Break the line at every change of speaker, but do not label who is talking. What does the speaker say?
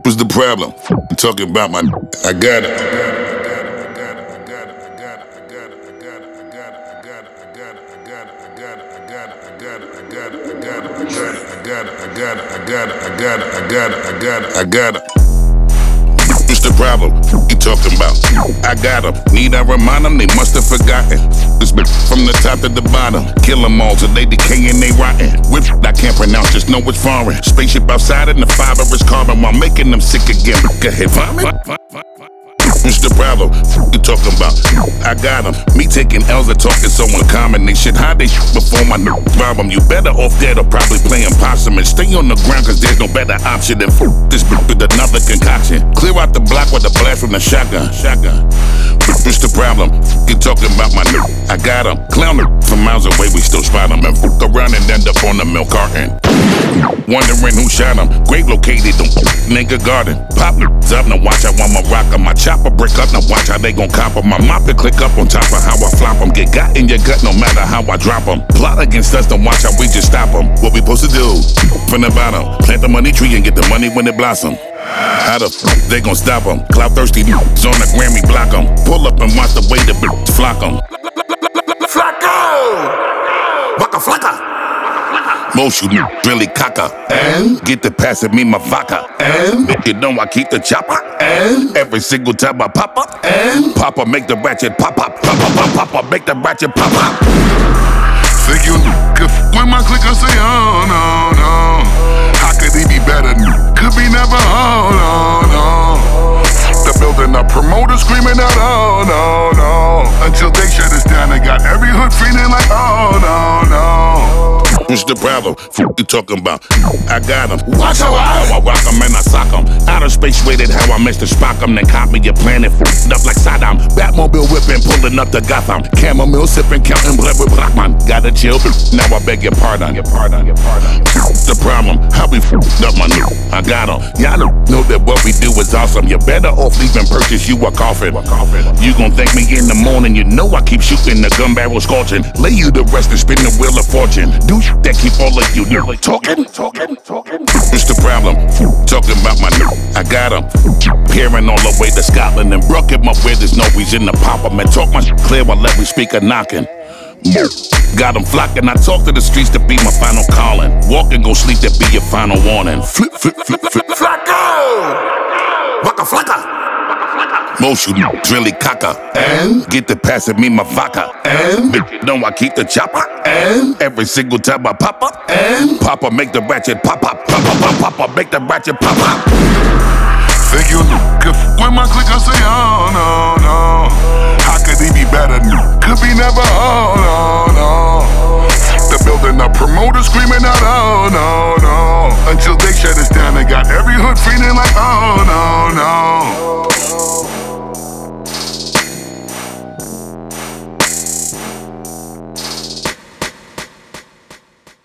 was the problem? I'm talking about my. I got it. I got it. What's the problem? You talking about? I got them. Need I remind them? They must have forgotten. This bitch from the top to the bottom. Kill them all till they decay and they rotten. Whip I can't pronounce, just know it's foreign. Spaceship outside and the fiber is carbon while making them sick again. Go ahead, vomit. What's the problem? You talking about? I got them. Me taking L's and talking so uncommon. They should hide they shit before my problem. You better off dead or probably playing possum and stay on the ground cause there's no better option than this bitch with another concoction. Clear out the block with a blast from the shotgun. What's the problem? You talking about my I got them. Clown from miles away, we still spot them and fuck around and end up on the milk carton. Wondering who shot them. Grave located on nigga garden. Pop up, now watch how I'ma rock 'em. My chopper break up, now watch how they gon' cop 'em. My mop and click up on top of how I flop 'em. Get got in your gut no matter how I drop 'em. Plot against us, don't watch how we just stop 'em. What we supposed to do? From the bottom, plant the money tree and get the money when it blossom. How the f they gon' stop 'em? Cloud thirsty on the Grammy block 'em. Pull up and watch the way the flock 'em. Flacco! Waka flacca! Most you really caca. And get the pass at me my vodka. And you know I keep the chopper. And every single time I pop up. And Papa make the ratchet pop up. Papa make the ratchet pop up.
Think you could when my click I say oh no no. How could he be better? Could be never oh no no. The building up promoter screaming out oh no no. Until they shut us down and got every hood feeling like oh no no.
What's the problem? You talking about? I got them. Watch how I rock them and I sock them. Outer space rated how I missed the Spock them. Then copy your planet up like Saddam. Batmobile whipping, pulling up the Gotham. Chamomile sipping, counting blood with Blackman. Gotta chill, now I beg your pardon. The problem, how we up my new. I got them. Y'all know that what we do is awesome. You better off leaving purchase you a coffin. You gon' thank me in the morning. You know I keep shooting the gun barrel scorching. Lay you to rest and spin the wheel of fortune. Do that keep all of you talking. What's the problem? Talking about my I got them. Peering all the way to Scotland and Brook at my where there's no reason to pop 'em and talk my clear while every speaker knocking. Got them flocking. I talk to the streets to be my final calling. Walk and go sleep to be your final warning. Flip. Flacco! Waka flacca! Most you really caca. And get the pass at me my vodka. And know I keep the chopper. And every single time I pop up. And Papa make the ratchet pop up. Papa make the ratchet pop up.
Think you could when my click I say oh no no. How could he be better? Could be never oh no no. The building up promoter screaming out oh no no. Until they shut us down and got every hood feeling like oh no